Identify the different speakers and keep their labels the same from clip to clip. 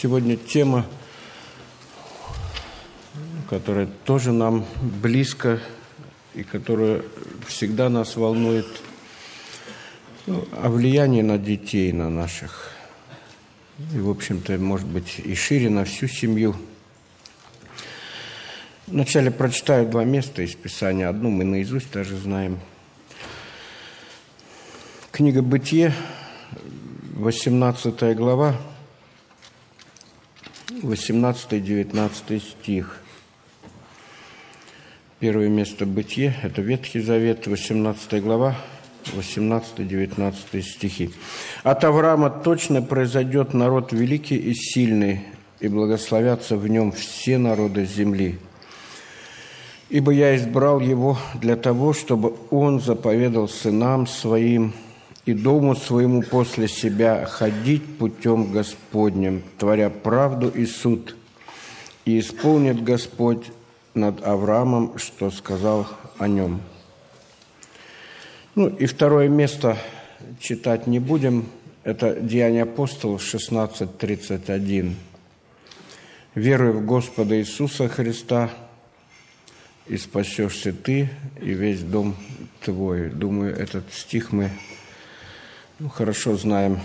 Speaker 1: Сегодня тема, которая тоже нам близка и которая всегда нас волнует, о влиянии на детей, на наших. И, в общем-то, может быть, и шире на всю семью. Вначале прочитаю два места из Писания. Одну мы наизусть даже знаем. Книга «Бытие», 18 глава, 18-19 стих. Первое место «Бытие» – это Ветхий Завет, 18 глава, 18-19 стихи. «От Авраама точно произойдет народ великий и сильный, и благословятся в нем все народы земли. Ибо я избрал его для того, чтобы он заповедал сынам своим и дому своему после себя ходить путем Господним, творя правду и суд, и исполнит Господь над Авраамом, что сказал о нем». И второе место читать не будем. Это Деяния апостолов 16:31. «Веруй в Господа Иисуса Христа, и спасешься ты, и весь дом твой». Думаю, этот стих мы хорошо знаем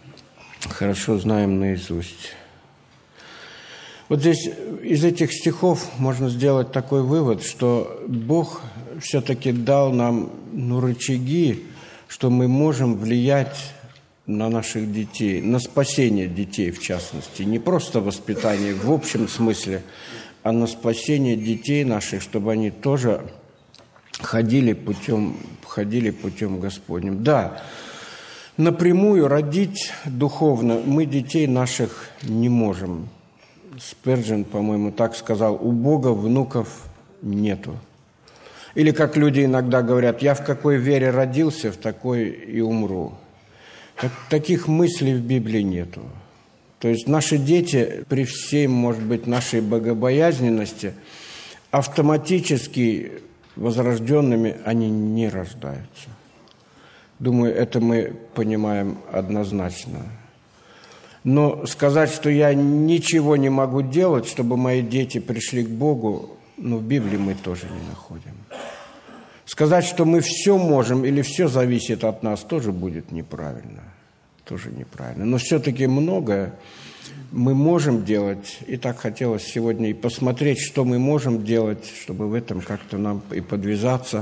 Speaker 1: наизусть. Вот здесь из этих стихов можно сделать такой вывод, что Бог все-таки дал нам рычаги, что мы можем влиять на наших детей, на спасение детей в частности. Не просто воспитание в общем смысле, а на спасение детей наших, чтобы они тоже ходили путем Господним. Да, напрямую родить духовно мы детей наших не можем. Спержен, по-моему, так сказал: у Бога внуков нету. Или, как люди иногда говорят: я в какой вере родился, в такой и умру. Таких мыслей в Библии нету. То есть наши дети, при всей, может быть, нашей богобоязненности, автоматически возрожденными они не рождаются. Думаю, это мы понимаем однозначно. Но сказать, что я ничего не могу делать, чтобы мои дети пришли к Богу, в Библии мы тоже не находим. Сказать, что мы все можем или все зависит от нас, тоже будет неправильно. Но все-таки многое мы можем делать. И так хотелось сегодня и посмотреть, что мы можем делать, чтобы в этом как-то нам и подвязаться.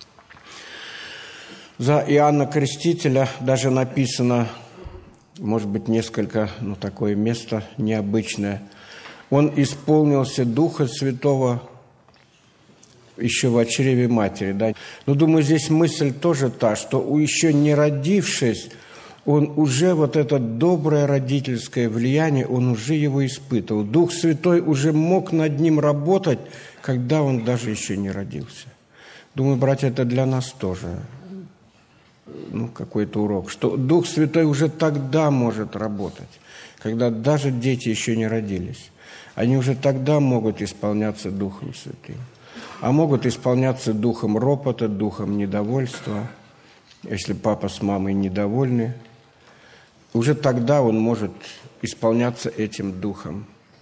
Speaker 1: За Иоанна Крестителя даже написано, может быть, несколько, такое место необычное. Он исполнился Духа Святого еще в чреве матери. Да? Но, думаю, здесь мысль тоже та, что еще не родившись, он уже вот это доброе родительское влияние, он уже его испытывал. Дух Святой уже мог над ним работать, когда он даже еще не родился. Думаю, братья, это для нас тоже какой-то урок, что Дух Святой уже тогда может работать, когда даже дети еще не родились. Они уже тогда могут исполняться Духом Святым. А могут исполняться духом ропота, духом недовольства. Если папа с мамой недовольны, уже тогда он может исполняться этим духом.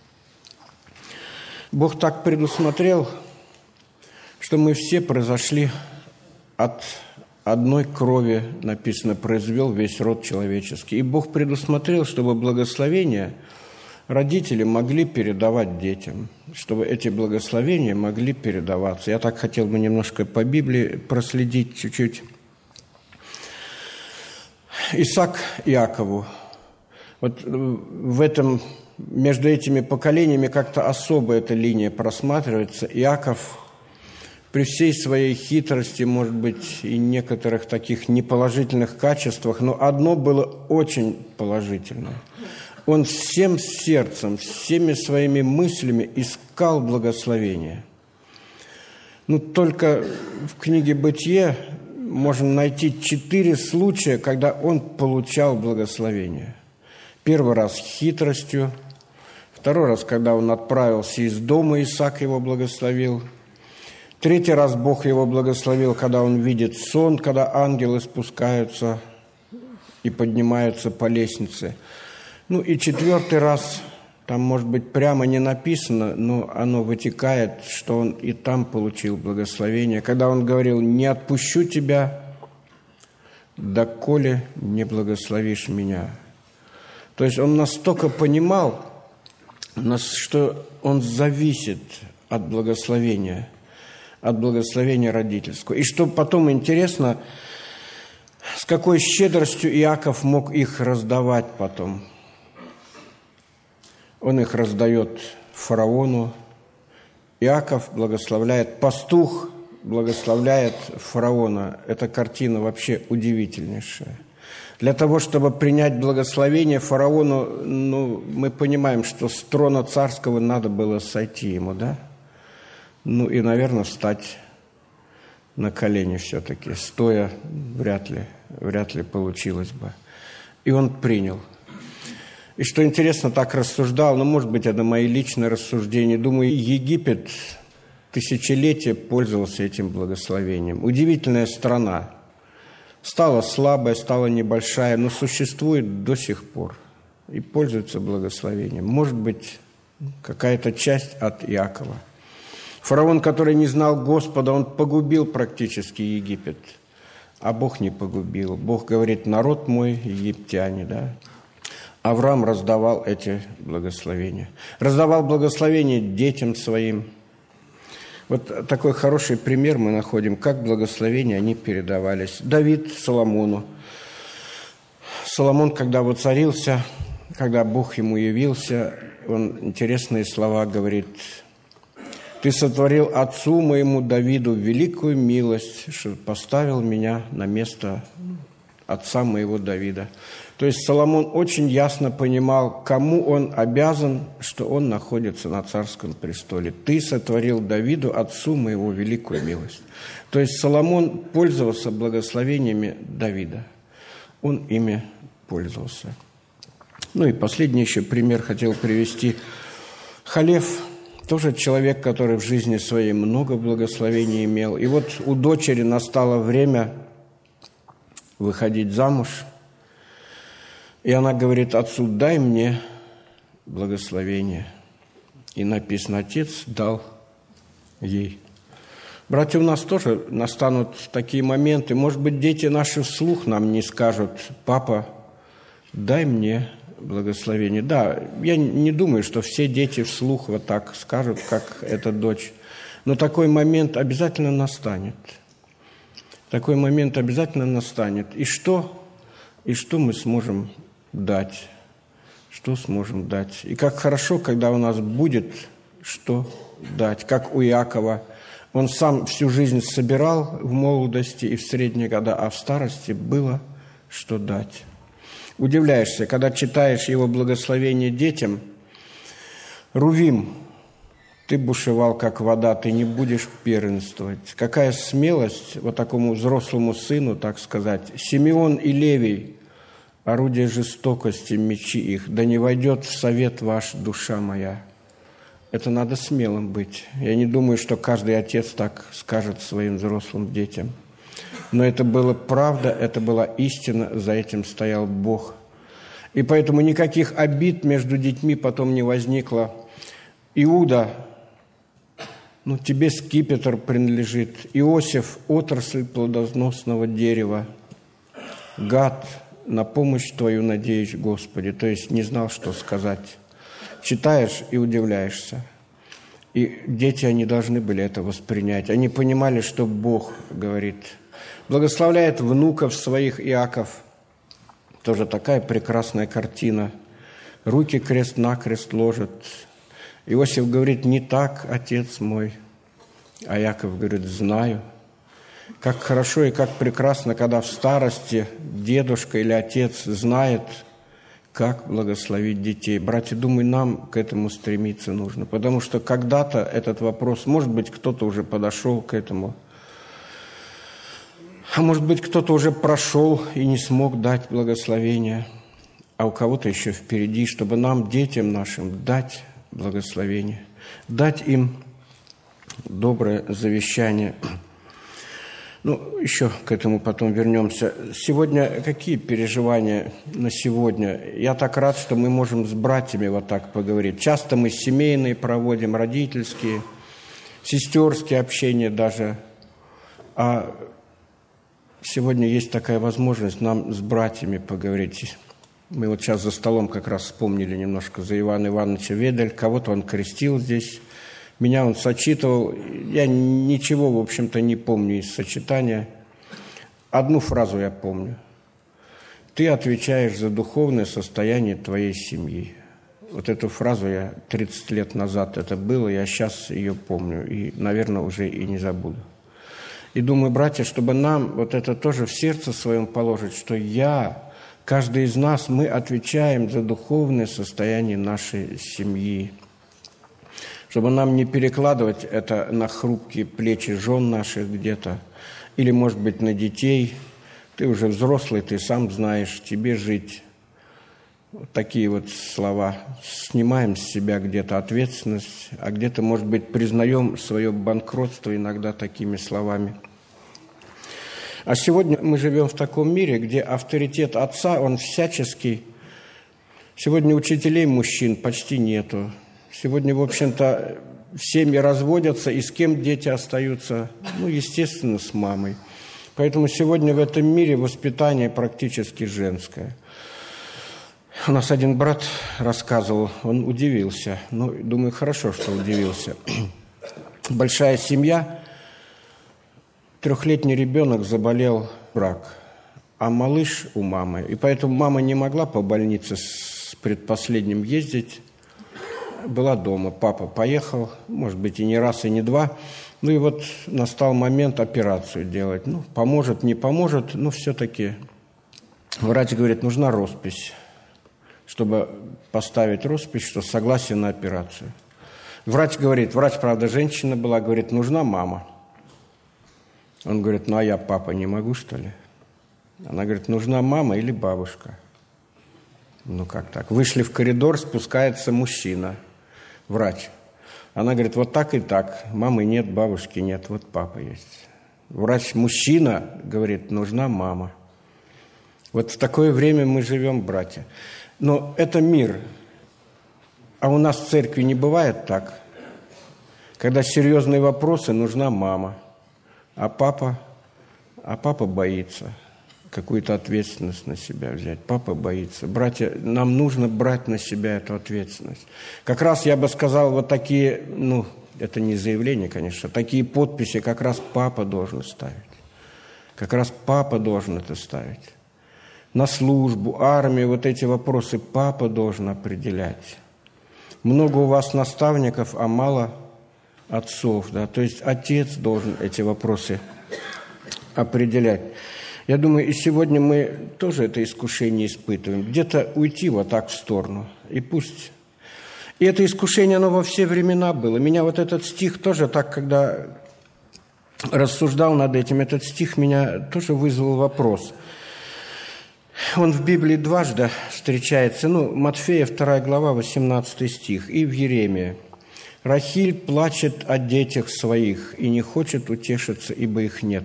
Speaker 1: Бог так предусмотрел, что мы все произошли от одной крови, написано, произвел весь род человеческий. И Бог предусмотрел, чтобы благословения родители могли передавать детям, чтобы эти благословения могли передаваться. Я так хотел бы немножко по Библии проследить чуть-чуть. Исаак Иакову. Вот в этом, между этими поколениями как-то особо эта линия просматривается. Иаков при всей своей хитрости, может быть, и некоторых таких неположительных качествах, но одно было очень положительное. Он всем сердцем, всеми своими мыслями искал благословения. Только в книге «Бытие» можно найти 4 случая, когда он получал благословение. Первый раз хитростью, второй раз, когда он отправился из дома, Исаак его благословил. Третий раз Бог его благословил, когда он видит сон, когда ангелы спускаются и поднимаются по лестнице. И четвертый раз Там, может быть, прямо не написано, но оно вытекает, что он и там получил благословение. Когда он говорил: «Не отпущу тебя, доколе не благословишь меня». То есть он настолько понимал, что он зависит от благословения родительского. И что потом интересно, с какой щедростью Иаков мог их раздавать потом. Он их раздает фараону. Иаков благословляет, пастух благословляет фараона. Эта картина вообще удивительнейшая. Для того, чтобы принять благословение фараону, мы понимаем, что с трона царского надо было сойти ему, да? И, наверное, встать на колени все-таки. Стоя вряд ли получилось бы. И он принял. И что интересно, так рассуждал, может быть, это мои личные рассуждения. Думаю, Египет тысячелетия пользовался этим благословением. Удивительная страна. Стала слабая, стала небольшая, но существует до сих пор и пользуется благословением. Может быть, какая-то часть от Иакова. Фараон, который не знал Господа, он погубил практически Египет, а Бог не погубил. Бог говорит: народ мой, египтяне, да? Авраам раздавал эти благословения. Раздавал благословения детям своим. Вот такой хороший пример мы находим, как благословения они передавались. Давид Соломону. Соломон, когда воцарился, когда Бог ему явился, он интересные слова говорит: «Ты сотворил отцу моему Давиду великую милость, что поставил меня на место отца моего Давида». То есть Соломон очень ясно понимал, кому он обязан, что он находится на царском престоле. «Ты сотворил Давиду, отцу моего, великую милость». То есть Соломон пользовался благословениями Давида. Он ими пользовался. И последний еще пример хотел привести. Халев, тоже человек, который в жизни своей много благословений имел. И вот у дочери настало время выходить замуж. И она говорит отцу: «Дай мне благословение». И написано: отец дал ей. Братья, у нас тоже настанут такие моменты. Может быть, дети наши вслух нам не скажут: «Папа, дай мне благословение». Да, я не думаю, что все дети вслух вот так скажут, как эта дочь. Но такой момент обязательно настанет. Такой момент обязательно настанет. И что мы сможем дать? Что сможем дать? И как хорошо, когда у нас будет что дать. Как у Иакова. Он сам всю жизнь собирал в молодости и в средние года, а в старости было что дать. Удивляешься, когда читаешь его благословение детям. «Рувим, ты бушевал, как вода, ты не будешь первенствовать». Какая смелость вот такому взрослому сыну, так сказать. «Симеон и Левий, орудие жестокости, мечи их, да не войдет в совет ваш душа моя». Это надо смелым быть. Я не думаю, что каждый отец так скажет своим взрослым детям. Но это была правда, это была истина, за этим стоял Бог. И поэтому никаких обид между детьми потом не возникло. Иуда, тебе скипетр принадлежит. Иосиф, отрасль плодоносного дерева. Гад, на помощь твою надеюсь, Господи. То есть не знал, что сказать. Читаешь и удивляешься. И дети, они должны были это воспринять. Они понимали, что Бог говорит. Благословляет внуков своих Иаков. Тоже такая прекрасная картина. Руки крест-накрест ложат. Иосиф говорит: «Не так, отец мой». А Иаков говорит: «Знаю». Как хорошо и как прекрасно, когда в старости дедушка или отец знает, как благословить детей. Братья, думаю, нам к этому стремиться нужно, потому что когда-то этот вопрос, может быть, кто-то уже подошел к этому, а может быть, кто-то уже прошел и не смог дать благословение, а у кого-то еще впереди, чтобы нам, детям нашим, дать благословение, дать им доброе завещание. Ну, еще к этому потом вернемся. Сегодня какие переживания на сегодня? Я так рад, что мы можем с братьями вот так поговорить. Часто мы семейные проводим, родительские, сестерские общения даже. А сегодня есть такая возможность нам с братьями поговорить. Мы вот сейчас за столом как раз вспомнили немножко за Ивана Ивановича Ведель. Кого-то он крестил здесь. Меня он сочитывал. Я ничего, в общем-то, не помню из сочетания. Одну фразу я помню. Ты отвечаешь за духовное состояние твоей семьи. Вот эту фразу я 30 лет назад это было, я сейчас ее помню. И, наверное, уже и не забуду. И думаю, братья, чтобы нам вот это тоже в сердце своем положить, что каждый из нас, мы отвечаем за духовное состояние нашей семьи. Чтобы нам не перекладывать это на хрупкие плечи жен наших где-то, или, может быть, на детей. Ты уже взрослый, ты сам знаешь, тебе жить. Вот такие вот слова. Снимаем с себя где-то ответственность, а где-то, может быть, признаем свое банкротство иногда такими словами. А сегодня мы живем в таком мире, где авторитет отца, он всяческий. Сегодня учителей мужчин почти нету. Сегодня, в общем-то, семьи разводятся, и с кем дети остаются? Ну, естественно, с мамой. Поэтому сегодня в этом мире воспитание практически женское. У нас один брат рассказывал, он удивился. Ну, думаю, хорошо, что удивился. Большая семья, 3-летний ребенок заболел рак, а малыш у мамы. И поэтому мама не могла по больнице с предпоследним ездить. Была дома, папа поехал, может быть, и не раз, и не два. Ну и вот настал момент операцию делать. Ну, поможет, не поможет, но все-таки врач говорит, нужна роспись, чтобы поставить роспись, что согласие на операцию. Врач говорит, врач, правда, женщина была, говорит, нужна мама. Он говорит, ну а я, папа, не могу, что ли? Она говорит, нужна мама или бабушка. Ну как так? Вышли в коридор, спускается мужчина. Врач. Она говорит, вот так и так. Мамы нет, бабушки нет, вот папа есть. Врач-мужчина говорит, нужна мама. Вот в такое время мы живем, братья. Но это мир. А у нас в церкви не бывает так. Когда серьезные вопросы, нужна мама. А папа боится какую-то ответственность на себя взять. Папа боится. Братья, нам нужно брать на себя эту ответственность. Как раз я бы сказал, вот такие, ну, это не заявление, конечно, такие подписи как раз папа должен ставить. Как раз папа должен это ставить. На службу, армию, вот эти вопросы папа должен определять. Много у вас наставников, а мало отцов, да, то есть отец должен эти вопросы определять. Я думаю, и сегодня мы тоже это искушение испытываем. Где-то уйти вот так в сторону. И пусть. И это искушение, оно во все времена было. Меня вот этот стих тоже так, когда рассуждал над этим, этот стих меня тоже вызвал вопрос. Он в Библии дважды встречается. Ну, Матфея, 2 глава, 18 стих. И в Еремии. «Рахиль плачет о детях своих и не хочет утешиться, ибо их нет».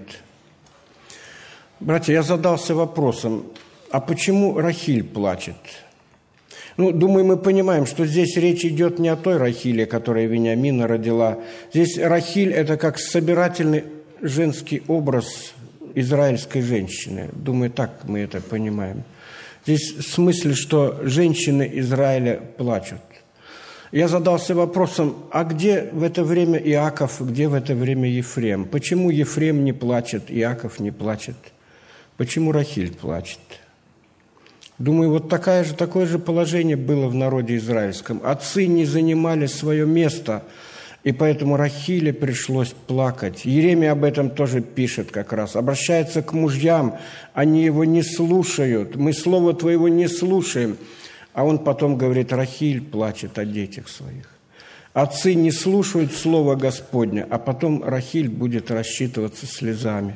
Speaker 1: Братья, я задался вопросом, а почему Рахиль плачет? Ну, думаю, мы понимаем, что здесь речь идет не о той Рахиле, которая Вениамина родила. Здесь Рахиль – это как собирательный женский образ израильской женщины. Думаю, так мы это понимаем. Здесь в смысле, что женщины Израиля плачут. Я задался вопросом, а где в это время Иаков, где в это время Ефрем? Почему Ефрем не плачет, Иаков не плачет? Почему Рахиль плачет? Думаю, вот такое же положение было в народе израильском. Отцы не занимали свое место, и поэтому Рахиле пришлось плакать. Иеремия об этом тоже пишет как раз. Обращается к мужьям, они его не слушают. Мы слова твоего не слушаем. А он потом говорит, Рахиль плачет о детях своих. Отцы не слушают слова Господня, а потом Рахиль будет рассчитываться слезами.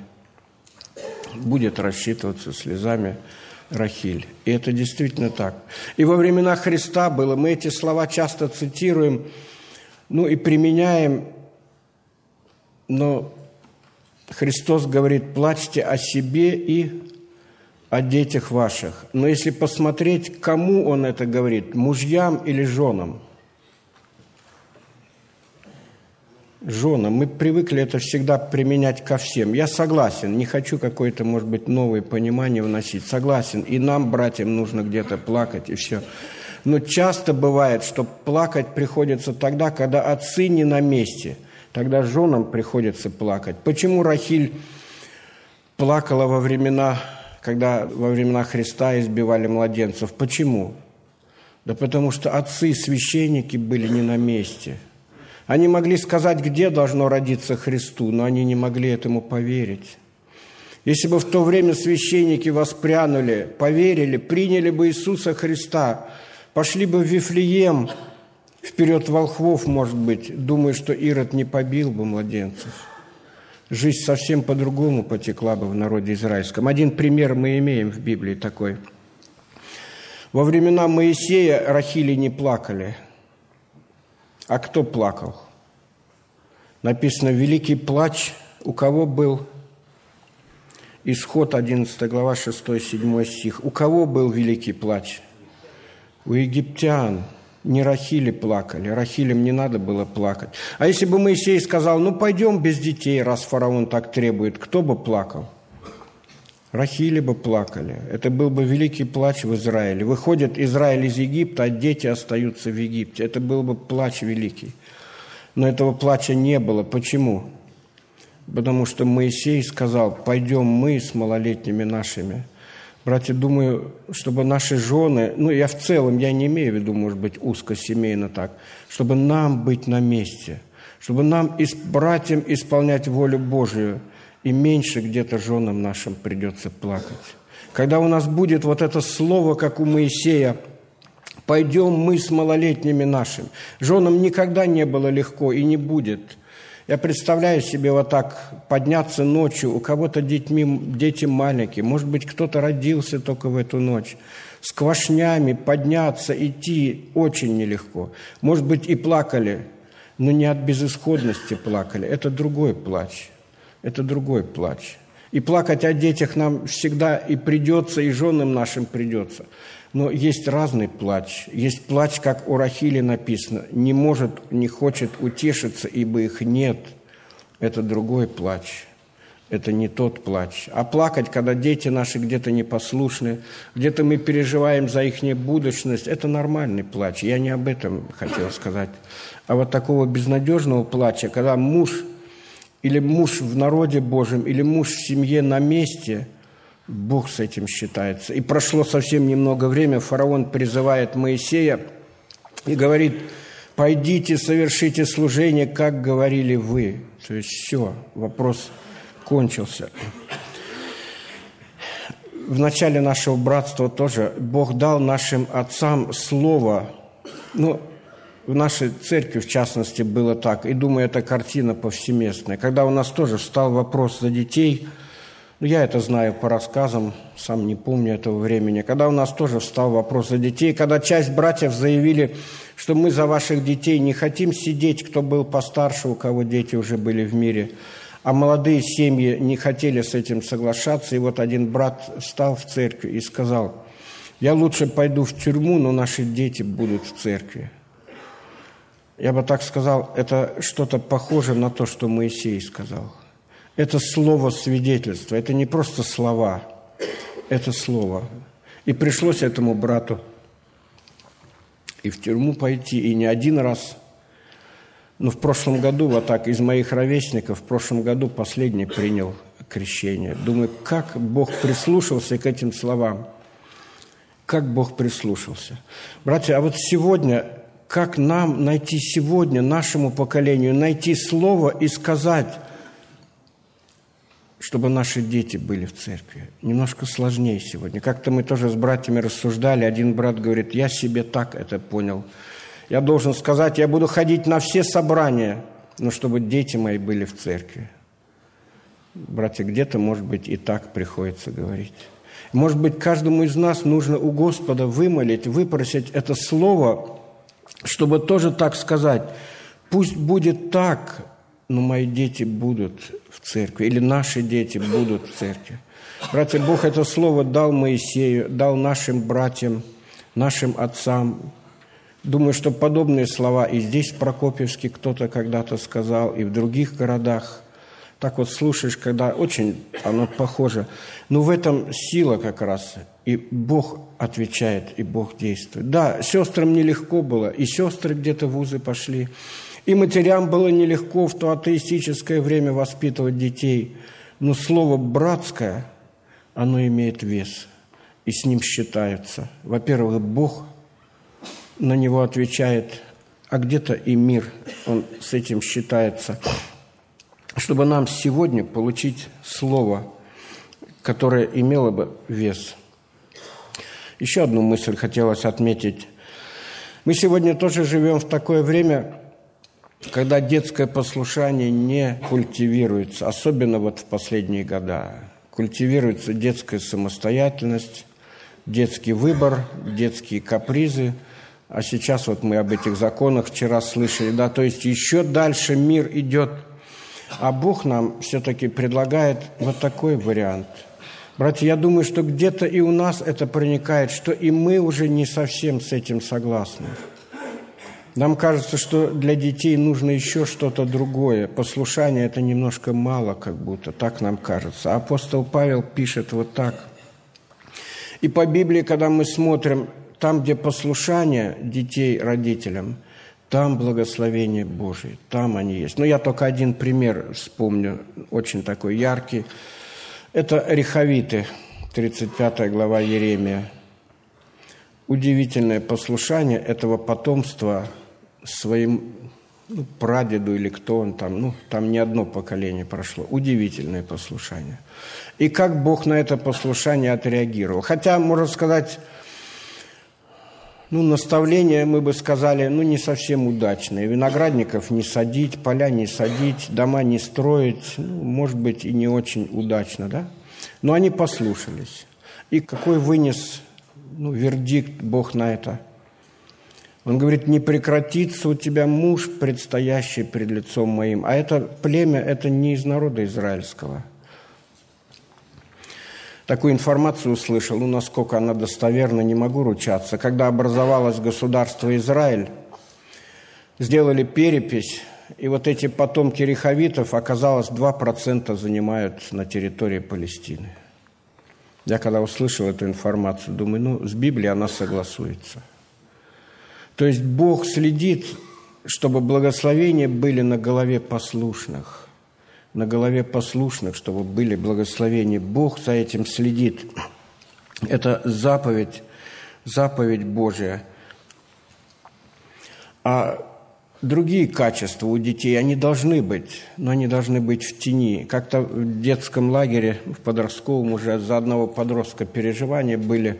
Speaker 1: Будет рассчитываться слезами Рахиль. И это действительно так. И во времена Христа было, мы эти слова часто цитируем, ну и применяем, но Христос говорит: плачьте о себе и о детях ваших. Но если посмотреть, кому Он это говорит, мужьям или женам? Женам. Мы привыкли это всегда применять ко всем. Я согласен, не хочу какое-то, может быть, новое понимание вносить. Согласен, и нам, братьям, нужно где-то плакать, и все. Но часто бывает, что плакать приходится тогда, когда отцы не на месте. Тогда женам приходится плакать. Почему Рахиль плакала во времена, когда во времена Христа избивали младенцев? Почему? Да потому что отцы, священники были не на месте. Они могли сказать, где должно родиться Христу, но они не могли этому поверить. Если бы в то время священники воспрянули, поверили, приняли бы Иисуса Христа, пошли бы в Вифлеем, вперед волхвов, может быть, думая, что Ирод не побил бы младенцев. Жизнь совсем по-другому потекла бы в народе израильском. Один пример мы имеем в Библии такой. Во времена Моисея Рахили не плакали. А кто плакал? Написано: великий плач у кого был? Исход 11 глава 6-7 стих. У кого был великий плач? У египтян. Не Рахили плакали. Рахилям не надо было плакать. А если бы Моисей сказал: ну пойдем без детей, раз фараон так требует, кто бы плакал? Рахили бы плакали. Это был бы великий плач в Израиле. Выходит Израиль из Египта, а дети остаются в Египте. Это был бы плач великий. Но этого плача не было. Почему? Потому что Моисей сказал: пойдем мы с малолетними нашими. Братья, думаю, чтобы наши жены, я в целом, я не имею в виду, может быть, узкосемейно так, чтобы нам быть на месте, чтобы нам братьям исполнять волю Божию, и меньше где-то женам нашим придется плакать. Когда у нас будет вот это слово, как у Моисея: пойдем мы с малолетними нашими. Женам никогда не было легко и не будет. Я представляю себе вот так подняться ночью, у кого-то дети маленькие, может быть, кто-то родился только в эту ночь, с квашнями подняться, идти очень нелегко. Может быть, и плакали, но не от безысходности плакали. Это другой плач. Это другой плач. И плакать о детях нам всегда и придется, и женам нашим придется. Но есть разный плач. Есть плач, как у Рахили написано: не может, не хочет утешиться, ибо их нет. Это другой плач. Это не тот плач. А плакать, когда дети наши где-то непослушны, где-то мы переживаем за их будущность, это нормальный плач. Я не об этом хотел сказать. А вот такого безнадежного плача, когда муж или муж в народе Божьем, или муж в семье на месте, Бог с этим считается. И прошло совсем немного времени, фараон призывает Моисея и говорит: пойдите, совершите служение, как говорили вы. То есть все, вопрос кончился. В начале нашего братства тоже Бог дал нашим отцам слово. В нашей церкви, в частности, было так. И, думаю, это картина повсеместная. Когда у нас тоже встал вопрос за детей, я это знаю по рассказам, сам не помню этого времени. Когда у нас тоже встал вопрос за детей, когда часть братьев заявили, что мы за ваших детей не хотим сидеть, кто был постарше, у кого дети уже были в мире, а молодые семьи не хотели с этим соглашаться. И вот один брат встал в церкви и сказал: я лучше пойду в тюрьму, но наши дети будут в церкви. Я бы так сказал, это что-то похоже на то, что Моисей сказал. Это слово свидетельства, это не просто слова, это слово. И пришлось этому брату и в тюрьму пойти, и не один раз. Но в прошлом году, вот так, из моих ровесников, в прошлом году последний принял крещение. Думаю, как Бог прислушался к этим словам. Как Бог прислушался. Братья, а вот сегодня... Как нам найти сегодня, нашему поколению, найти слово и сказать, чтобы наши дети были в церкви? Немножко сложнее сегодня. Как-то мы тоже с братьями рассуждали. Один брат говорит: я себе так это понял. Я должен сказать: я буду ходить на все собрания, но чтобы дети мои были в церкви. Братья, где-то, может быть, и так приходится говорить. Может быть, каждому из нас нужно у Господа вымолить, выпросить это слово, чтобы тоже так сказать: пусть будет так, но мои дети будут в церкви, или наши дети будут в церкви. Братья, Бог это слово дал Моисею, дал нашим братьям, нашим отцам. Думаю, что подобные слова и здесь, в Прокопьевске, кто-то когда-то сказал, и в других городах. Так вот слушаешь, когда очень оно похоже. Но в этом сила как раз. И Бог отвечает, и Бог действует. Да, сестрам нелегко было, и сестры где-то в вузы пошли. И матерям было нелегко в то атеистическое время воспитывать детей. Но слово «братское», оно имеет вес, и с ним считаются. Во-первых, Бог на него отвечает, а где-то и мир, он с этим считается. Чтобы нам сегодня получить слово, которое имело бы вес. Еще одну мысль хотелось отметить. Мы сегодня тоже живем в такое время, когда детское послушание не культивируется, особенно вот в последние года. Культивируется детская самостоятельность, детский выбор, детские капризы. А сейчас вот мы об этих законах вчера слышали, да, то есть еще дальше мир идет. А Бог нам все-таки предлагает вот такой вариант. Братья, я думаю, что где-то и у нас это проникает, что и мы уже не совсем с этим согласны. Нам кажется, что для детей нужно еще что-то другое. Послушание – это немножко мало, как будто, так нам кажется. Апостол Павел пишет вот так. И по Библии, когда мы смотрим, там, где послушание детей родителям, там благословение Божие, там они есть. Но я только один пример вспомню, очень такой яркий. Это Рехавиты, 35 глава Иеремия. Удивительное послушание этого потомства своим прадеду или кто он там, там не одно поколение прошло. Удивительное послушание. И как Бог на это послушание отреагировал. Хотя, можно сказать, наставления, мы бы сказали, не совсем удачные. Виноградников не садить, поля не садить, дома не строить, может быть, и не очень удачно, да? Но они послушались. И какой вынес вердикт Бог на это? Он говорит, не прекратится у тебя муж, предстоящий пред лицом моим. А это племя, это не из народа израильского. Такую информацию услышал, насколько она достоверна, не могу ручаться. Когда образовалось государство Израиль, сделали перепись, и вот эти потомки рехавитов, оказалось, 2% занимают на территории Палестины. Я когда услышал эту информацию, думаю, с Библией она согласуется. То есть Бог следит, чтобы благословения были на голове послушных. На голове послушных, чтобы были благословения. Бог за этим следит. Это заповедь Божия. А другие качества у детей, они должны быть, но они должны быть в тени. Как-то в детском лагере, в подростковом уже за одного подростка переживания были.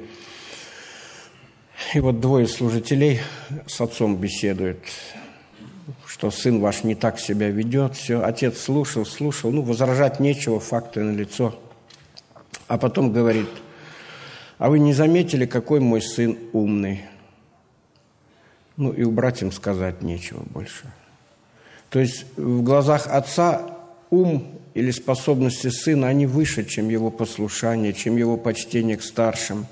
Speaker 1: И вот двое служителей с отцом беседуют, что сын ваш не так себя ведет. Все, отец слушал, возражать нечего, факты налицо. А потом говорит, а вы не заметили, какой мой сын умный? И у братьям сказать нечего больше. То есть в глазах отца ум или способности сына, они выше, чем его послушание, чем его почтение к старшим.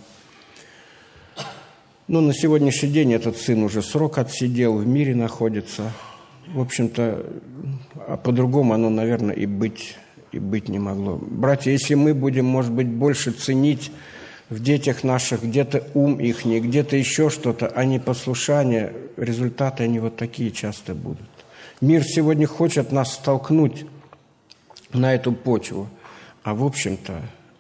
Speaker 1: На сегодняшний день этот сын уже срок отсидел, в мире находится. В общем-то, по-другому оно, наверное, и быть не могло. Братья, если мы будем, может быть, больше ценить в детях наших где-то ум их, где-то еще что-то, а не послушание, результаты они вот такие часто будут. Мир сегодня хочет нас столкнуть на эту почву, а в общем-то,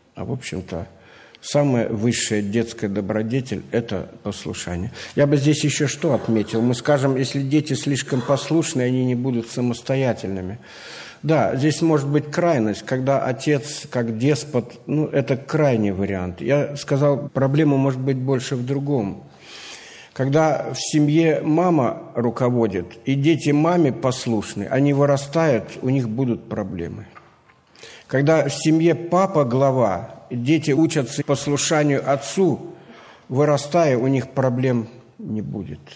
Speaker 1: самая высшая детская добродетель – это послушание. Я бы здесь еще что отметил. Мы скажем, если дети слишком послушны, они не будут самостоятельными. Да, здесь может быть крайность, когда отец как деспот, это крайний вариант. Я сказал, проблема может быть больше в другом. Когда в семье мама руководит, и дети маме послушны, они вырастают, у них будут проблемы. Когда в семье папа глава, дети учатся послушанию отцу, вырастая, у них проблем не будет.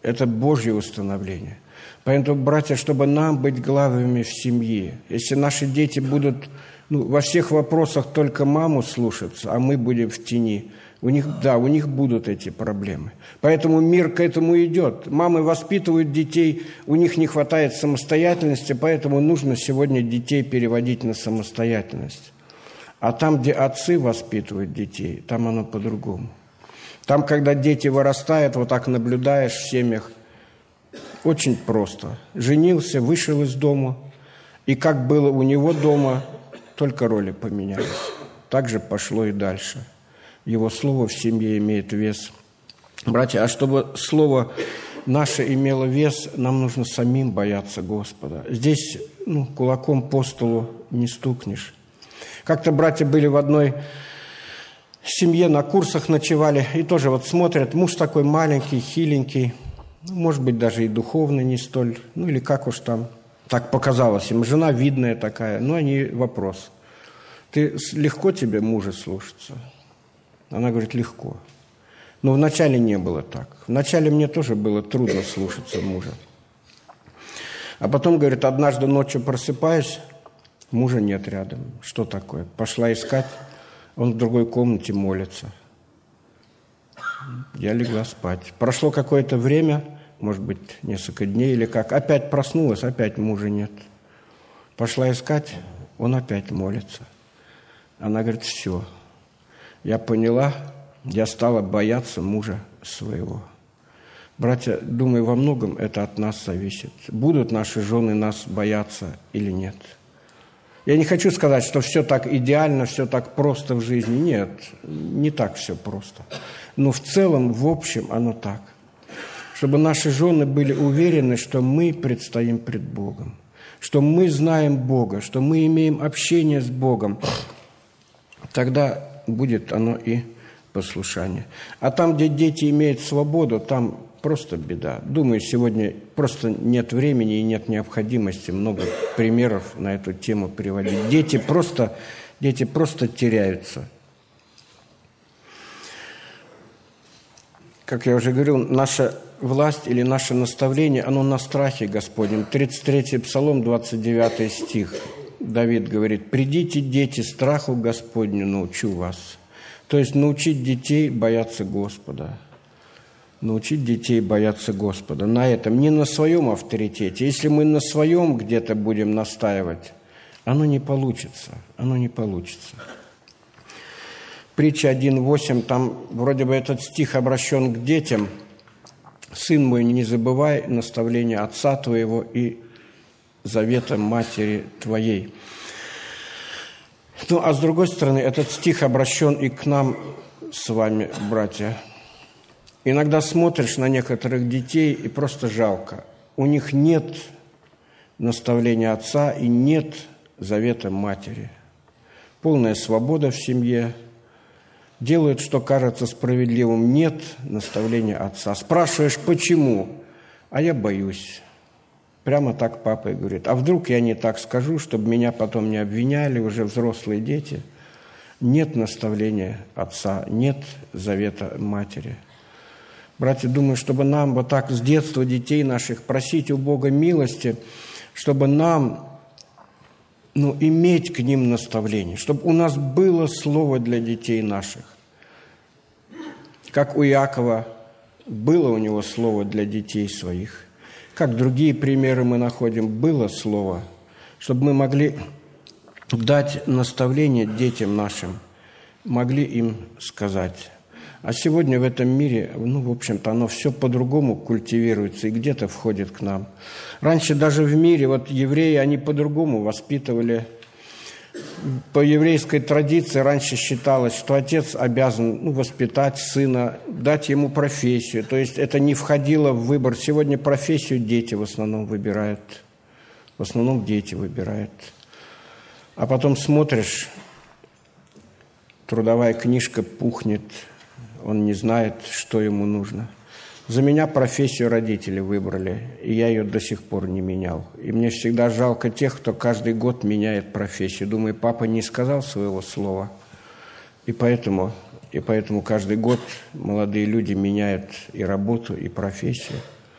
Speaker 1: Это Божье установление. Поэтому, братья, чтобы нам быть главными в семье, если наши дети будут во всех вопросах только маму слушаться, а мы будем в тени, у них будут эти проблемы. Поэтому мир к этому идет. Мамы воспитывают детей, у них не хватает самостоятельности, поэтому нужно сегодня детей переводить на самостоятельность. А там, где отцы воспитывают детей, там оно по-другому. Там, когда дети вырастают, вот так наблюдаешь в семьях, очень просто. Женился, вышел из дома, и как было у него дома, только роли поменялись. Так же пошло и дальше. Его слово в семье имеет вес. Братья, а чтобы слово наше имело вес, нам нужно самим бояться Господа. Здесь кулаком по столу не стукнешь. Как-то братья были в одной семье, на курсах ночевали, и тоже вот смотрят, муж такой маленький, хиленький, может быть, даже и духовный не столь, или как уж там, так показалось им. Жена видная такая, они вопрос. Легко тебе мужа слушаться? Она говорит, легко. Но вначале не было так. Вначале мне тоже было трудно слушаться мужа. А потом, говорит, однажды ночью просыпаюсь, мужа нет рядом. Что такое? Пошла искать, он в другой комнате молится. Я легла спать. Прошло какое-то время, может быть, несколько дней или как. Опять проснулась, опять мужа нет. Пошла искать, он опять молится. Она говорит, все. Я поняла, я стала бояться мужа своего. Братья, думаю, во многом это от нас зависит. Будут наши жены нас бояться или нет? Я не хочу сказать, что все так идеально, все так просто в жизни. Нет, не так все просто. Но в целом, в общем, оно так. Чтобы наши жены были уверены, что мы предстоим пред Богом, что мы знаем Бога, что мы имеем общение с Богом, тогда будет оно и послушание. А там, где дети имеют свободу, там просто беда. Думаю, сегодня просто нет времени и нет необходимости много примеров на эту тему приводить. Дети просто теряются. Как я уже говорил, наша власть или наше наставление, оно на страхе Господнем. 33-й Псалом, 29 стих. Давид говорит, «Придите, дети, страху Господню научу вас». То есть научить детей бояться Господа. Научить детей бояться Господа. На этом, не на своем авторитете. Если мы на своем где-то будем настаивать, оно не получится. Оно не получится. Притча 1.8, там вроде бы этот стих обращен к детям. «Сын мой, не забывай наставления отца твоего и завета матери твоей». А с другой стороны, этот стих обращен и к нам с вами, братья. Иногда смотришь на некоторых детей и просто жалко. У них нет наставления отца и нет завета матери. Полная свобода в семье. Делают, что кажется справедливым. Нет наставления отца. Спрашиваешь, почему? А я боюсь. Прямо так папа и говорит. А вдруг я не так скажу, чтобы меня потом не обвиняли, уже взрослые дети. Нет наставления отца, нет завета матери. Братья, думаю, чтобы нам вот так с детства детей наших просить у Бога милости, чтобы нам иметь к ним наставление, чтобы у нас было слово для детей наших. Как у Иакова было у него слово для детей своих. Как другие примеры мы находим, было слово, чтобы мы могли дать наставление детям нашим, могли им сказать. А сегодня в этом мире, в общем-то, оно все по-другому культивируется и где-то входит к нам. Раньше даже в мире, евреи, они по-другому воспитывали. По еврейской традиции раньше считалось, что отец обязан воспитать сына, дать ему профессию. То есть это не входило в выбор. Сегодня профессию дети в основном выбирают. В основном дети выбирают. А потом смотришь, трудовая книжка пухнет, он не знает, что ему нужно. За меня профессию родители выбрали, и я ее до сих пор не менял. И мне всегда жалко тех, кто каждый год меняет профессию. Думаю, папа не сказал своего слова, и поэтому каждый год молодые люди меняют и работу, и профессию.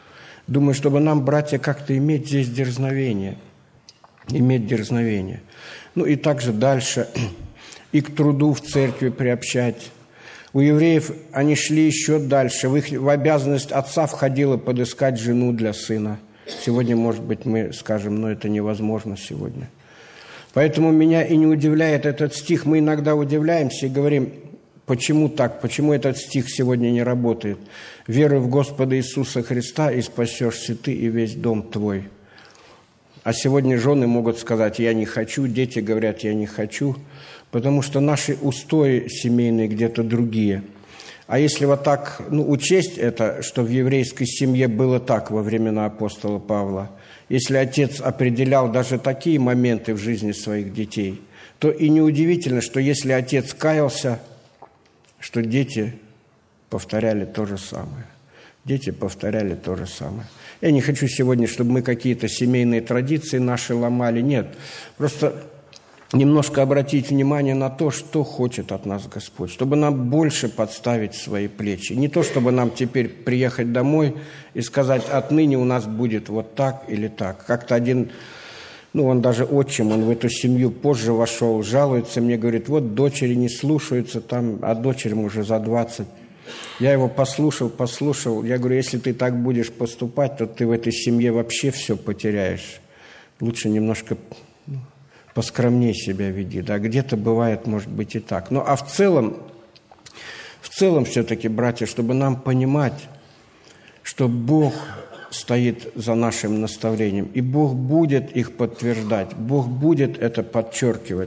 Speaker 1: Думаю, чтобы нам, братья, как-то иметь здесь дерзновение. Иметь дерзновение. Ну и также дальше. И к труду в церкви приобщать. У евреев они шли еще дальше. В обязанность отца входило подыскать жену для сына. Сегодня, может быть, мы скажем, но это невозможно сегодня. Поэтому меня и не удивляет этот стих. Мы иногда удивляемся и говорим, почему так, почему этот стих сегодня не работает. «Веруй в Господа Иисуса Христа, и спасешься ты и весь дом твой». А сегодня жены могут сказать, я не хочу, дети говорят, я не хочу, потому что наши устои семейные где-то другие. А если вот так учесть это, что в еврейской семье было так во времена апостола Павла, если отец определял даже такие моменты в жизни своих детей, то и неудивительно, что если отец каялся, что дети повторяли то же самое. Дети повторяли то же самое. Я не хочу сегодня, чтобы мы какие-то семейные традиции наши ломали. Нет, просто немножко обратить внимание на то, что хочет от нас Господь, чтобы нам больше подставить свои плечи. Не то, чтобы нам теперь приехать домой и сказать, отныне у нас будет вот так или так. Как-то один, он даже отчим, он в эту семью позже вошел, жалуется мне, говорит, вот дочери не слушаются там, а дочерям уже за 20. Я его послушал, я говорю, если ты так будешь поступать, то ты в этой семье вообще все потеряешь. Лучше немножко поскромнее себя веди, да, где-то бывает, может быть, и так. А в целом все-таки, братья, чтобы нам понимать, что Бог стоит за нашим наставлением, и Бог будет их подтверждать, Бог будет это подчеркивать.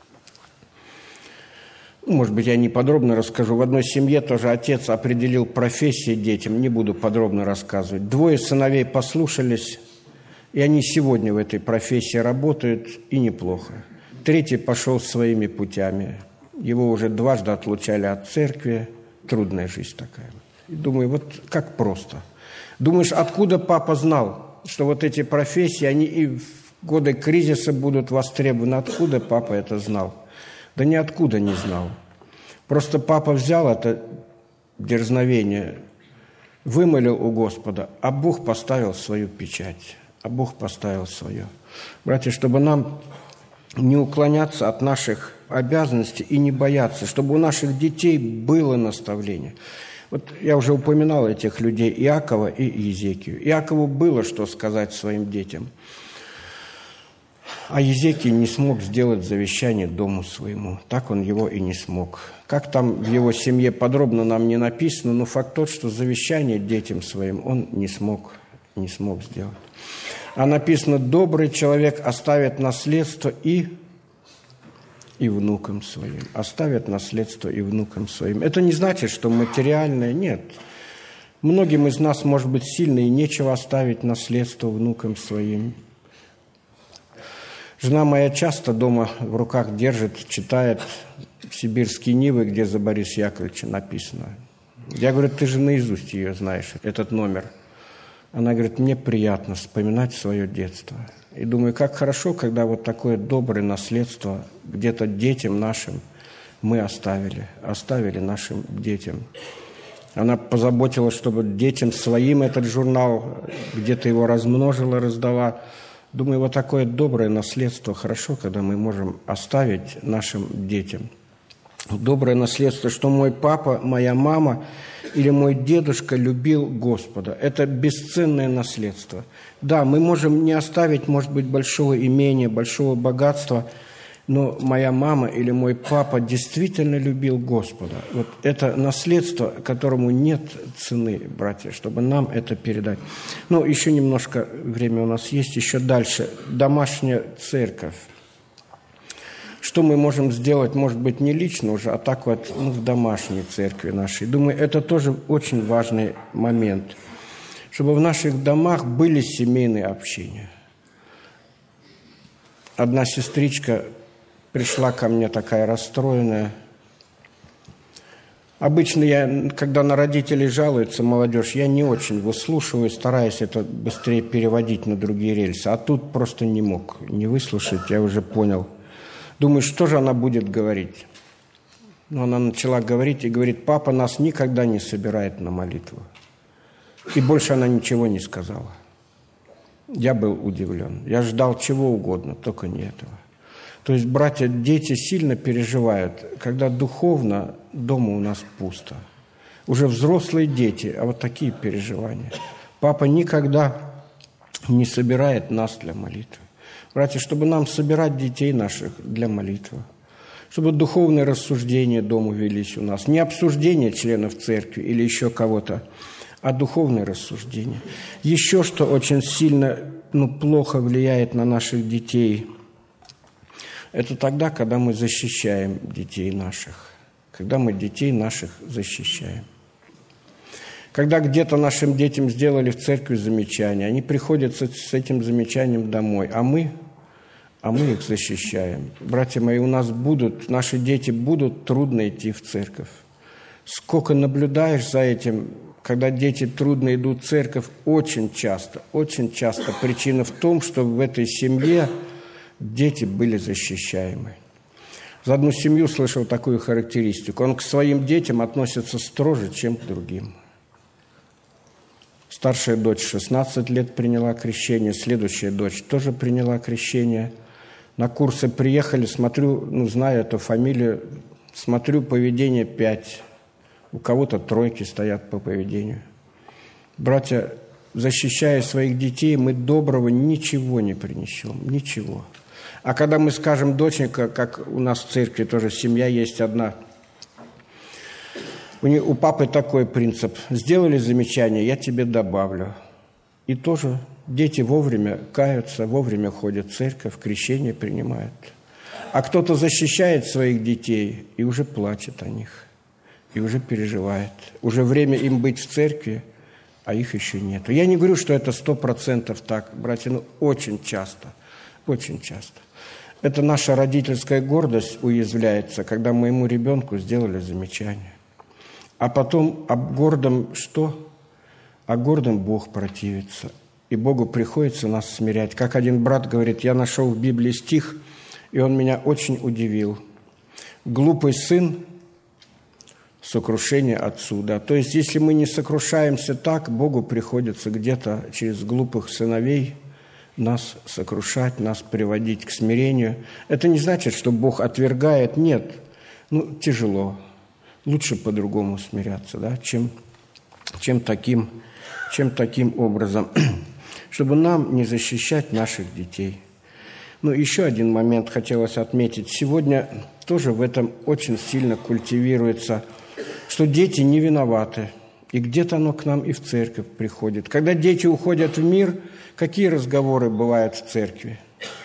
Speaker 1: Может быть, я не подробно расскажу. В одной семье тоже отец определил профессии детям, не буду подробно рассказывать. 2 сыновей послушались, и они сегодня в этой профессии работают, и неплохо. 3 пошел своими путями. Его уже 2 отлучали от церкви. Трудная жизнь такая. И думаю, вот как просто. Думаешь, откуда папа знал, что вот эти профессии, они и в годы кризиса будут востребованы? Откуда папа это знал? Да ниоткуда не знал. Просто папа взял это дерзновение, вымолил у Господа, а Бог поставил свою печать. А Бог поставил свое. Братья, чтобы нам не уклоняться от наших обязанностей и не бояться, чтобы у наших детей было наставление. Вот я уже упоминал этих людей, Иакова и Иезекию. Иакову было что сказать своим детям. А Иезекий не смог сделать завещание дому своему. Так он его и не смог. Как там в его семье подробно нам не написано, но факт тот, что завещание детям своим он не смог сделать. А написано, добрый человек оставит наследство и внукам своим. Оставит наследство и внукам своим. Это не значит, что материальное, нет. Многим из нас, может быть, сильно и нечего оставить наследство внукам своим. Жена моя часто дома в руках держит, читает «Сибирские Нивы», где за Бориса Яковлевича написано. Я говорю, ты же наизусть ее знаешь, этот номер. Она говорит, мне приятно вспоминать свое детство. И думаю, как хорошо, когда вот такое доброе наследство где-то детям нашим мы оставили нашим детям. Она позаботилась, чтобы детям своим этот журнал, где-то его размножила, раздала. Думаю, вот такое доброе наследство хорошо, когда мы можем оставить нашим детям. Доброе наследство, что мой папа, моя мама или мой дедушка любил Господа. Это бесценное наследство. Да, мы можем не оставить, может быть, большого имения, большого богатства, но моя мама или мой папа действительно любил Господа. Вот это наследство, которому нет цены, братья, чтобы нам это передать. Еще немножко время у нас есть, еще дальше. Домашняя церковь. Что мы можем сделать, может быть, не лично уже, а так вот в домашней церкви нашей. Думаю, это тоже очень важный момент, чтобы в наших домах были семейные общения. Одна сестричка пришла ко мне такая расстроенная. Обычно я, когда на родителей жалуется молодежь, я не очень выслушиваю, стараюсь это быстрее переводить на другие рельсы. А тут просто не мог не выслушать, я уже понял. Думаю, что же она будет говорить? Она начала говорить и говорит, папа нас никогда не собирает на молитву. И больше она ничего не сказала. Я был удивлен. Я ждал чего угодно, только не этого. То есть, братья, дети сильно переживают, когда духовно дома у нас пусто. Уже взрослые дети, а вот такие переживания. Папа никогда не собирает нас для молитвы. Братья, чтобы нам собирать детей наших для молитвы, чтобы духовные рассуждения дома велись у нас, не обсуждение членов церкви или еще кого-то, а духовные рассуждения. Еще что очень сильно, плохо влияет на наших детей, это тогда, когда мы защищаем детей наших, когда мы детей наших защищаем. Когда где-то нашим детям сделали в церкви замечание, они приходят с этим замечанием домой, а мы их защищаем. Братья мои, наши дети будут трудно идти в церковь. Сколько наблюдаешь за этим, когда дети трудно идут в церковь, очень часто причина в том, что в этой семье дети были защищаемы. За одну семью слышал такую характеристику. Он к своим детям относится строже, чем к другим. Старшая дочь 16 лет приняла крещение, следующая дочь тоже приняла крещение. На курсы приехали, смотрю, зная эту фамилию, смотрю, поведение 5. У кого-то 3 стоят по поведению. Братья, защищая своих детей, мы доброго ничего не принесем, ничего. А когда мы скажем, доченька, как у нас в церкви тоже семья есть одна, у папы такой принцип: сделали замечание, я тебе добавлю. И тоже дети вовремя каются, вовремя ходят в церковь, крещение принимают. А кто-то защищает своих детей и уже плачет о них, и уже переживает. Уже время им быть в церкви, а их еще нет. Я не говорю, что это 100% так, братья, но очень часто. Это наша родительская гордость уязвляется, когда моему ребенку сделали замечание. А потом об гордом что? О гордом Бог противится. И Богу приходится нас смирять. Как один брат говорит, я нашел в Библии стих, и он меня очень удивил. Глупый сын – сокрушение отцу. Да? То есть, если мы не сокрушаемся так, Богу приходится где-то через глупых сыновей нас сокрушать, нас приводить к смирению. Это не значит, что Бог отвергает. Нет, тяжело. Лучше по-другому смиряться, да, чем таким образом, чтобы нам не защищать наших детей. Еще один момент хотелось отметить. Сегодня тоже в этом очень сильно культивируется, что дети не виноваты. И где-то оно к нам и в церковь приходит. Когда дети уходят в мир, какие разговоры бывают в церкви?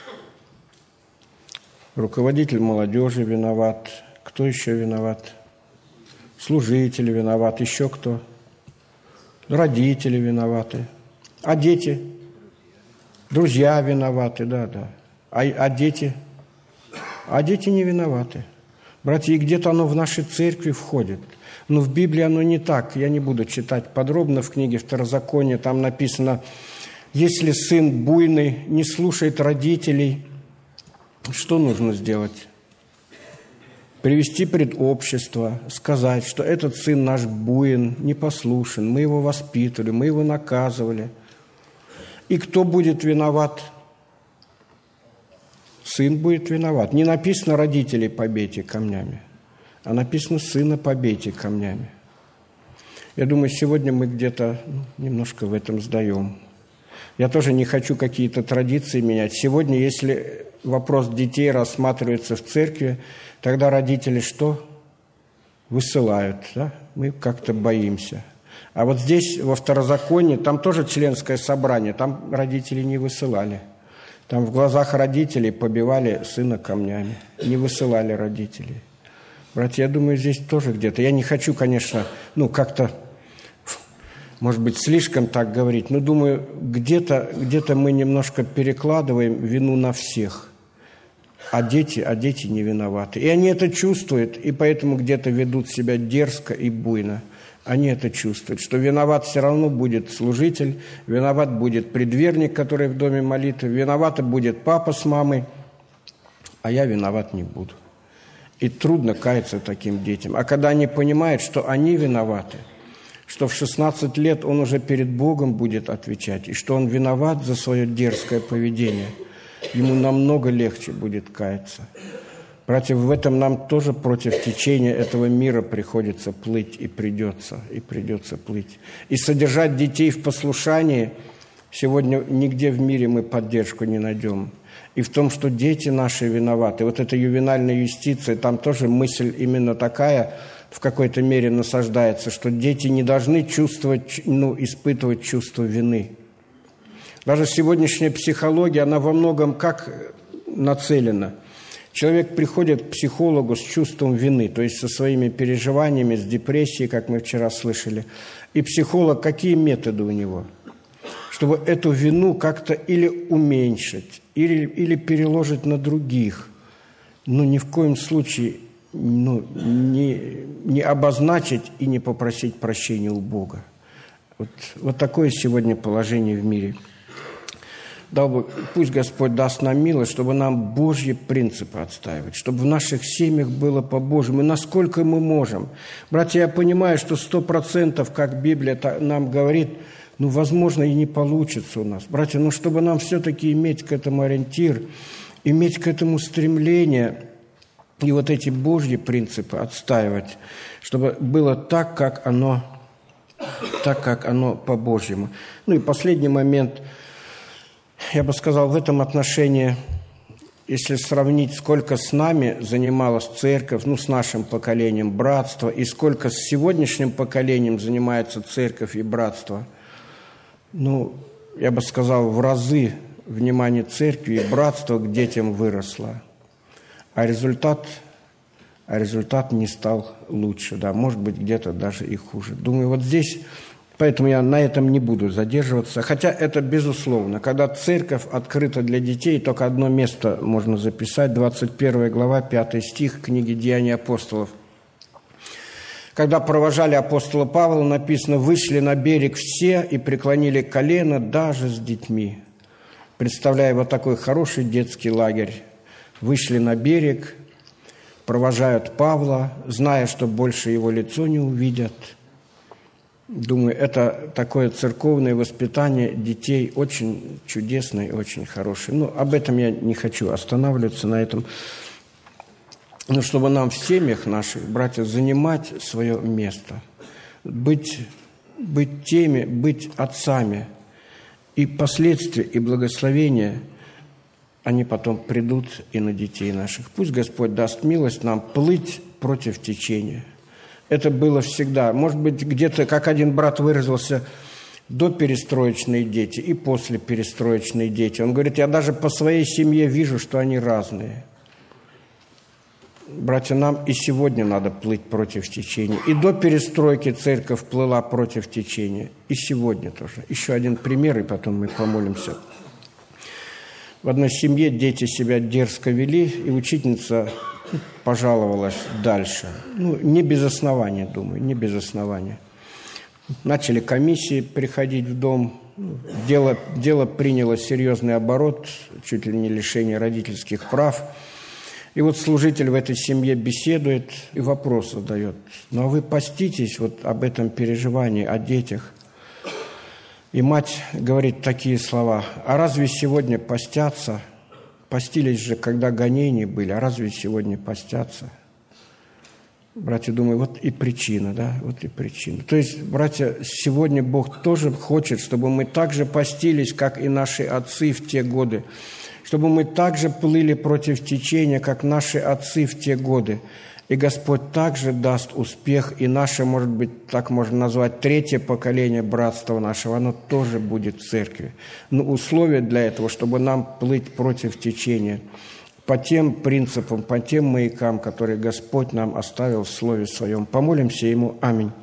Speaker 1: Руководитель молодежи виноват. Кто еще виноват? Служители виноваты. Еще кто? Родители виноваты. А дети? Друзья виноваты, да. А дети? А дети не виноваты. Братья, и где-то оно в нашей церкви входит. Но в Библии оно не так. Я не буду читать подробно. В книге Второзакония там написано: если сын буйный, не слушает родителей, что нужно сделать? Привести пред общество, сказать, что этот сын наш буин, непослушен, мы его воспитывали, мы его наказывали. И кто будет виноват? Сын будет виноват. Не написано родителей побейте камнями, а написано сына побейте камнями. Я думаю, сегодня мы где-то немножко в этом сдаем. Я тоже не хочу какие-то традиции менять. Сегодня, если вопрос детей рассматривается в церкви, тогда родители что? Высылают, да? Мы как-то боимся. А вот здесь, во Второзаконии, там тоже членское собрание, там родители не высылали. Там в глазах родителей побивали сына камнями, не высылали родителей. Братья, я думаю, здесь тоже где-то. Я не хочу, конечно, как-то, может быть, слишком так говорить, но думаю, где-то мы немножко перекладываем вину на всех. А дети не виноваты. И они это чувствуют, и поэтому где-то ведут себя дерзко и буйно. Они это чувствуют, что виноват все равно будет служитель, виноват будет предверник, который в доме молитвы, виноват будет папа с мамой, а я виноват не буду. И трудно каяться таким детям. А когда они понимают, что они виноваты, что в 16 лет он уже перед Богом будет отвечать, и что он виноват за свое дерзкое поведение. Ему намного легче будет каяться. Братья, в этом нам тоже против течения этого мира приходится плыть, и придется плыть. И содержать детей в послушании сегодня нигде в мире мы поддержку не найдем. И в том, что дети наши виноваты. Вот эта ювенальная юстиция, там тоже мысль именно такая, в какой-то мере насаждается, что дети не должны чувствовать, испытывать чувство вины. Даже сегодняшняя психология, она во многом как нацелена. Человек приходит к психологу с чувством вины, то есть со своими переживаниями, с депрессией, как мы вчера слышали. И психолог, какие методы у него? Чтобы эту вину как-то или уменьшить, или переложить на других. Но ни в коем случае не обозначить и не попросить прощения у Бога. Вот такое сегодня положение в мире. Пусть Господь даст нам милость, чтобы нам Божьи принципы отстаивать, чтобы в наших семьях было по-божьему, и насколько мы можем. Братья, я понимаю, что 100%, как Библия нам говорит, возможно, и не получится у нас. Братья, чтобы нам все-таки иметь к этому ориентир, иметь к этому стремление, и вот эти Божьи принципы отстаивать, чтобы было так, как оно по-божьему. И последний момент, я бы сказал, в этом отношении, если сравнить, сколько с нами занималась церковь, с нашим поколением братства, и сколько с сегодняшним поколением занимается церковь и братство, я бы сказал, в разы внимание церкви и братства к детям выросло. А результат не стал лучше, может быть, где-то даже и хуже. Думаю, вот здесь, поэтому я на этом не буду задерживаться. Хотя это безусловно. Когда церковь открыта для детей, только одно место можно записать, 21 глава, 5 стих книги «Деяния апостолов». Когда провожали апостола Павла, написано, вышли на берег все и преклонили колено даже с детьми. Представляя вот такой хороший детский лагерь, вышли на берег, провожают Павла, зная, что больше его лицо не увидят. Думаю, это такое церковное воспитание детей очень чудесное и очень хорошее. Об этом я не хочу останавливаться на этом. Но чтобы нам в семьях наших, братья, занимать свое место, быть теми, быть отцами. И последствия, и благословения, они потом придут и на детей наших. Пусть Господь даст милость нам плыть против течения. Это было всегда. Может быть, где-то, как один брат выразился, доперестроечные дети и послеперестроечные дети. Он говорит, я даже по своей семье вижу, что они разные. Братья, нам и сегодня надо плыть против течения. И до перестройки церковь плыла против течения. И сегодня тоже. Еще один пример, и потом мы помолимся. В одной семье дети себя дерзко вели, и учительница пожаловалась дальше. Не без основания, думаю, не без основания. Начали комиссии приходить в дом. Дело приняло серьезный оборот, чуть ли не лишение родительских прав. И вот служитель в этой семье беседует и вопрос задает. А вы поститесь об этом переживании, о детях? И мать говорит такие слова. А разве сегодня постятся? Постились же, когда гонения были. А разве сегодня постятся? Братья, думаю, вот и причина, вот и причина. То есть, братья, сегодня Бог тоже хочет, чтобы мы так же постились, как и наши отцы в те годы. Чтобы мы также плыли против течения, как наши отцы в те годы. И Господь также даст успех, и наше, может быть, так можно назвать, третье поколение братства нашего, оно тоже будет в церкви. Но условия для этого, чтобы нам плыть против течения, по тем принципам, по тем маякам, которые Господь нам оставил в Слове Своем. Помолимся Ему. Аминь.